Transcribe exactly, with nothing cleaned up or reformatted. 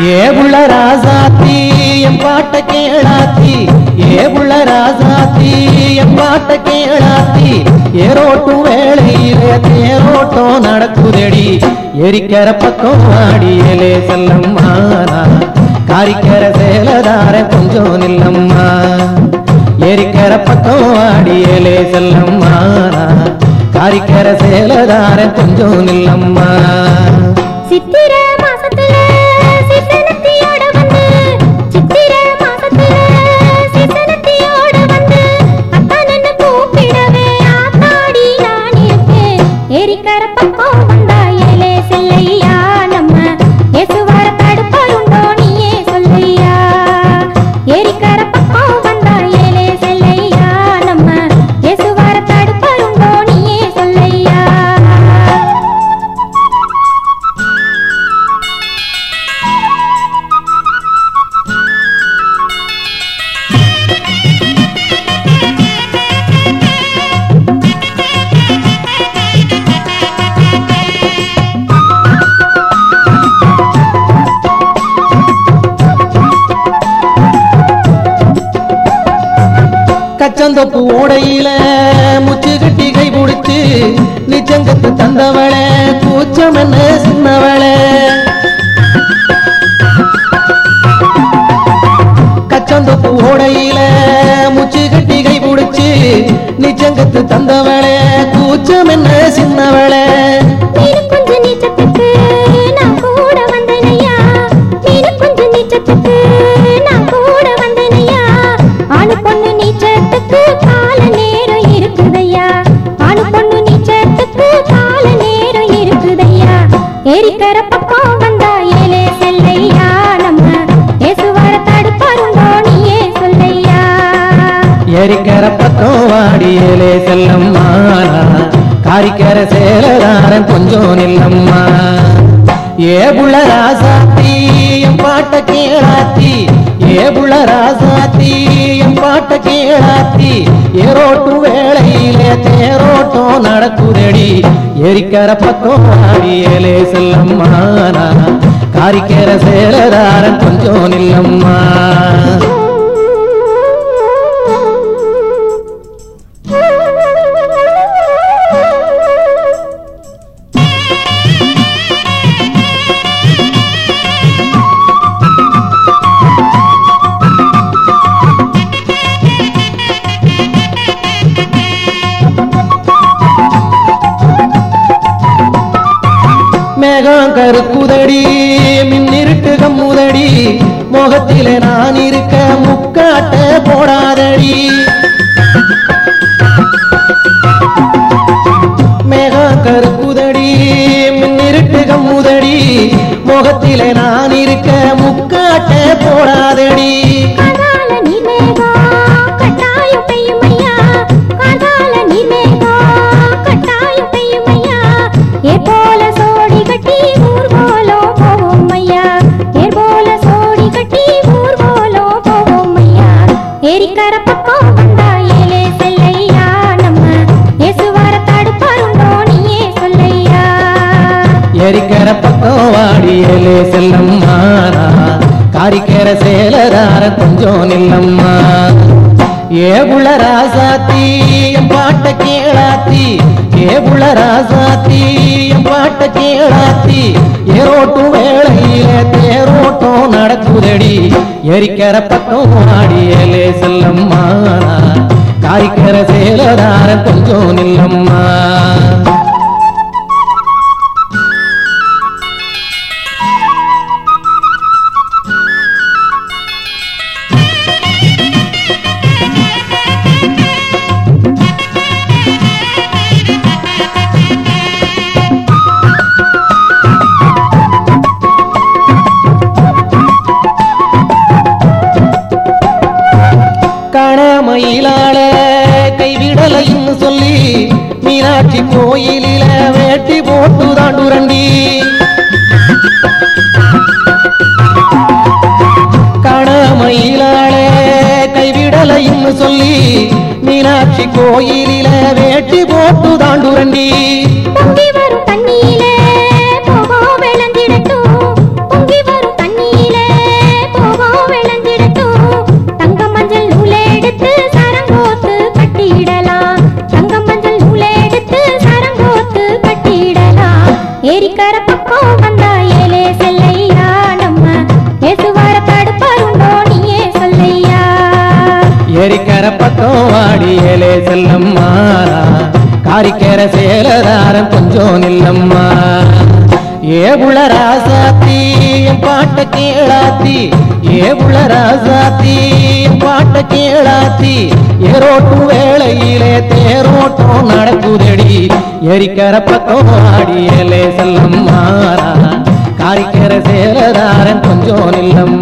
ஏ புள்ள ராசாத்தி என் பாட்ட கேளாத்தி ஏ புள்ள ராசாத்தி என் பாட்ட கேளாத்தி ஏரோட்டும் வேளையிலே தேரோட்டம் நடக்குதடி எரிக்கிற பக்கம் ஆடியலே செல்லம்மா காரிக்கிற சேலதார கொஞ்சம் நில்லம்மா எரிக்கிற பக்கம் ஆடியலே செல்லம்மா காரிக்கிற சேலதார கொஞ்சம் நில்லம்மா சித்திர மாசத்துல சித்தனத்தியோட வந்து சித்திர மாசத்துல சித்தனத்தியோட வந்து அத்தானன்னு கூப்பிடவே ஆத்தாடி நான் இருக்கேன் எரிக்கிற பக்கம் வந்தாயலே செல்லையா நம்ம ஏசுவார தடுப்பாருண்டோ நீயே சொல்லையா எரிக்கிற பக்கம் வந்தாயலே செல்லையா நம்ம ஏசுவார தடுப்பாருண்டோ நீயே சொல்லையா கச்சந்தொப்பு ஓடையில முச்சு கட்டி கை பிடிச்சு நிச்சங்கத்து தந்தவளே கூச்சம் என்ன சின்னவளே கச்சந்தொப்பு ஓடையில முச்சு கட்டி கை பிடிச்சு நிச்சங்கத்து தந்தவளே கூச்சம் என்ன சின்னவளே நீனு கொஞ்சம் நீச்சத்துக்கு நான் கூட வந்தேனையா நீனு கொஞ்சம் நீச்சத்துக்கு நான் கூட வந்தேனையா ஆணு பொண்ணு நீச்சத்துக்கு கால நேரம் இருக்குதையா ஆணு பொண்ணு நீச்சத்துக்கு கால நேரம் இருக்குதையா எரிக்கிற பக்கம் வந்தா ஏலே செல்லையா நம்ம ஏசுவார தடுப்பாருண்டோ நீயே சொல்லையா எரிக்கிற பக்கம் வாடியலே செல்லம்மா காரிக்கிற சேலதாரன் கொஞ்சம் நில்லம்மா ஏ புள்ள ராசாத்தி என் பாட்ட கேளாத்தி ஏ புள்ள ராசாத்தி என் பாட்ட கேளாத்தி ஏரோட்டும் வேளையிலே தேரோட்டம் நடக்குதடி எரிக்கிற பக்கம் வாடியலே செல்லம்மா காரிக்கிற சேலதாரன் கொஞ்சம் நில்லம்மா மேகம் கருக்குதடி மின்னிருட்டு கம்முதடி முகத்திலே நான் இருக்க முக்காட்ட போடாதடி மேகம் கருக்குதடி மின்னிருட்டு கம்முதடி முகத்திலே நான் இருக்க முக்காட்ட போடாதடி காதால நீர்மேகம் கட்டாயம் பெய்யுமையா காதால நீர்மேகம் கட்டாயம் பெய்யுமையா ஏ போல சோடி கட்டி ஊர் போலோ போவோம் ஐயா ஏ போல சோடி கட்டி ஊர் போலோ போவோம் ஐயா எரிக்கிற பக்கம் வந்தா ஏலே செல்லையா நம்ம ஏசுவார தடுப்பாருண்டோ நீயே சொல்லையா எரிக்கிற பக்கம் வாடியலே செல்லம்மா காரிக்கிற சேலதார கொஞ்சம் நில்லம்மா ஏ புள்ள ராசாத்தி என் பாட்ட கேளாத்தி ஏ புள்ள ராசாத்தி என் பாட்ட கேளாத்தி ஏரோட்டும் வேளையில தேரோட்டம் நடக்குதடி எரிக்கிற பக்கம் வாடியலே செல்லம்மா காரிக்கிற சேலதார கொஞ்சம் நில்லம்மா கணமயிலால கைவிடலைன்னு சொல்லி மீனாட்சி கோயிலில வேட்டி போட்டு தாண்டுரண்டி கணமயிலால கைவிடலைன்னு சொல்லி மீனாட்சி கோயிலில வேட்டி போட்டு தாண்டுரண்டி பொங்கி வரும் தண்ணியிலே போகோ விளங்கிடட்டும் பொங்கி வரும் தண்ணியிலே காரிக்கர சேலதாரன் கொஞ்சம் நில்லம்மா ஏ புள்ள ராசாத்தி என் பாட்ட கேளாத்தி ஏ புள்ள ராசாத்தி என் பாட்ட கேளாத்தி ஏரோட்டும் வேளையிலே தேரோட்டம் நடக்குதடி எரிக்கர பக்கம் ஆடியலே செல்லம்மா காரிக்கர சேலதாரன் கொஞ்சம் நில்லம்மா